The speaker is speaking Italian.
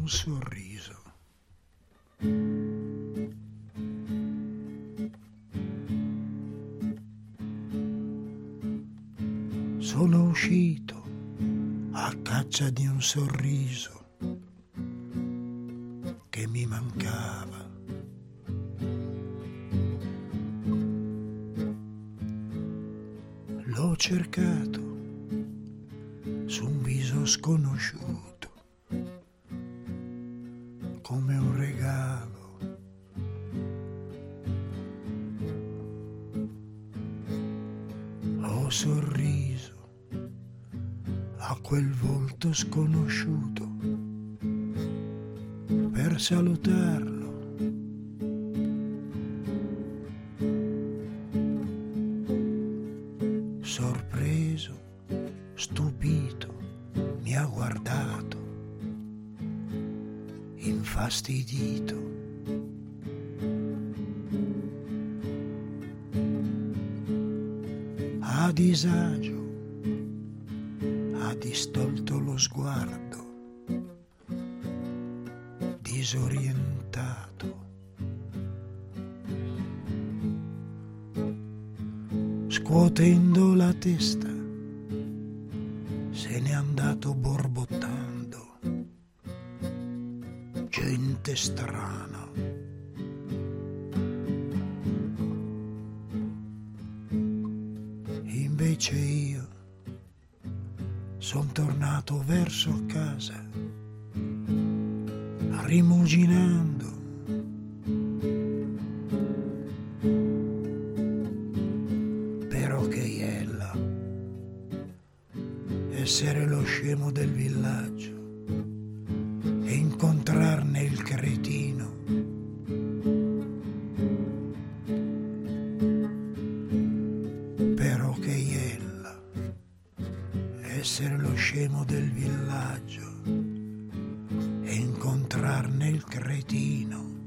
un sorriso. Sono uscito a caccia di un sorriso che mi mancava. L'ho cercato su un viso sconosciuto, come un regalo. Ho sorriso a quel volto sconosciuto per salutarlo. Sorpreso, stupito, mi ha guardato, infastidito. A disagio, ha distolto lo sguardo, disorientato. Scuotendo la testa, se n'è andato borbottando. Gente strana. Invece io son tornato verso casa, rimuginando. Però che iella, essere lo scemo del villaggio e incontrarne il cretino. Però che iella, essere lo scemo del villaggio e incontrarne il cretino.